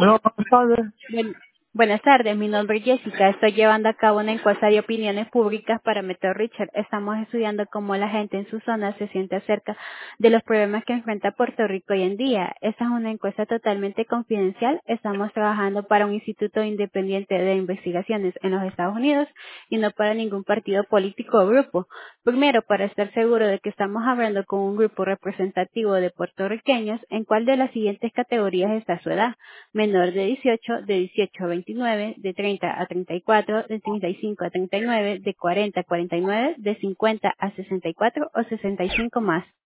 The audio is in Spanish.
Bueno, buenas tardes. Buen- Buenas tardes, mi nombre es Jessica. Estoy llevando a cabo una encuesta de opiniones públicas para Método Richard. Estamos estudiando cómo la gente en su zona se siente acerca de los problemas que enfrenta Puerto Rico hoy en día. Esta es una encuesta totalmente confidencial. Estamos trabajando para un instituto independiente de investigaciones en los Estados Unidos y no para ningún partido político o grupo. Primero, para estar seguro de que estamos hablando con un grupo representativo de puertorriqueños, ¿en cuál de las siguientes categorías está su edad? Menor de 18, de 18 a 29, de 30 a 34, de 35 a 39, de 40 a 49, de 50 a 64 o 65 más.